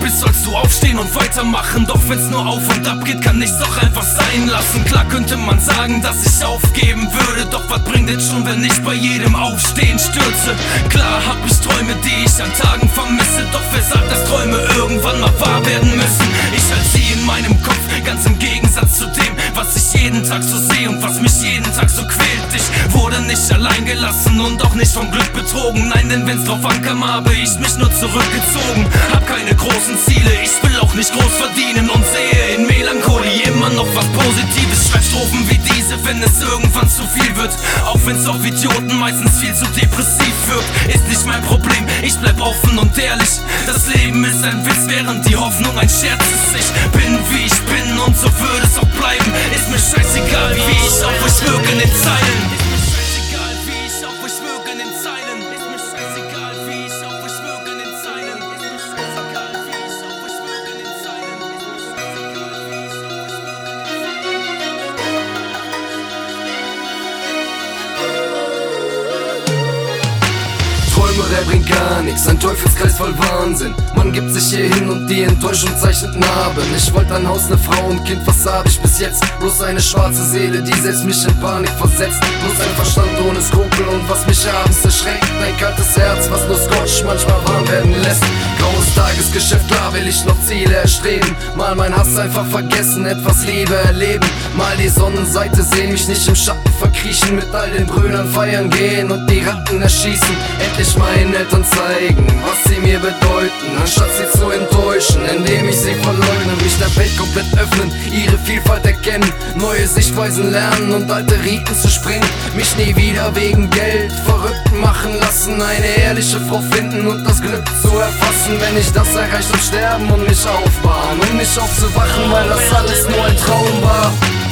bist, sollst du aufstehen und weitermachen. Doch wenn's nur auf und ab geht, kann ich's doch einfach sein lassen. Klar könnte man sagen, dass ich aufgeben würde, doch was bringt es schon, wenn ich bei jedem Aufstehen stürze? Klar hab ich Träume, die ich an Tagen vermisse, doch wer sagt, dass Träume irgendwann mal wahr werden müssen? Ich halt sie in meinem Kopf, ganz im Gegensatz zu dem, was ich jeden Tag so sehe und was mich jeden Tag so quält. Ich wurde nicht allein gelassen und auch nicht vom Glück betrogen. Nein, denn wenn's drauf ankam, habe ich mich nur zurückgezogen. Hab keine großen Ziele, ich will auch nicht groß verdienen und sehe in Melancholie immer noch was Positives. Schreib Strophen wie diese, wenn es irgendwann zu viel wird, auch wenn's auf Idioten meistens viel zu depressiv wirkt. Ist nicht mein Problem, ich bleib offen und ehrlich. Das Leben ist ein Witz, während die Hoffnung ein Scherz ist. Ich bin wie ich bin und so würde es auch bleiben. Ist mir scheißegal, wie ich auf euch wirke in den Zeilen. Ist mir scheißegal, wie ich auf euch wirke in den Zeilen. Ist mir scheißegal, wie ich auf euch wirke in den Zeilen. Ist mir scheißegal, wie ich auf euch wirke in den Zeilen. Ist mir scheißegal, wie ich auf euch wirke. Träume, der bringt gar nichts, ein Teufelskreis voll Wahnsinn. Man gibt sich hier hin und die Enttäuschung zeichnet Narben. Ich wollte ein Haus, ne Frau und Kind, was hab ich bis jetzt? Bloß eine schwarze Seele, die selbst mich in Panik versetzt. Bloß ein Verstand ohne Skrupel und was mich abends erschreckt. Ein kaltes Herz, was nur Scotch manchmal warm werden lässt. Graues Tagesgeschäft, klar will ich noch Ziele erstreben. Mal mein Hass einfach vergessen, etwas Liebe erleben. Mal die Sonnenseite sehen, mich nicht im Schatten verkriechen. Mit all den Brüdern feiern gehen und die Ratten erschießen. Endlich meinen Eltern zeigen, was sie mir bedeuten, anstatt sie zu enttäuschen, indem ich sie verleugne. Mich der Welt komplett öffnen, ihre Vielfalt erkennen, neue Sichtweisen lernen und alte Riten zu springen. Mich nie wieder wegen Geld verrückt machen lassen, eine ehrliche Frau finden und das Glück zu erfassen. Wenn ich das erreicht und sterben und mich aufbauen, um nicht aufzuwachen, weil das alles nur ein Traum war.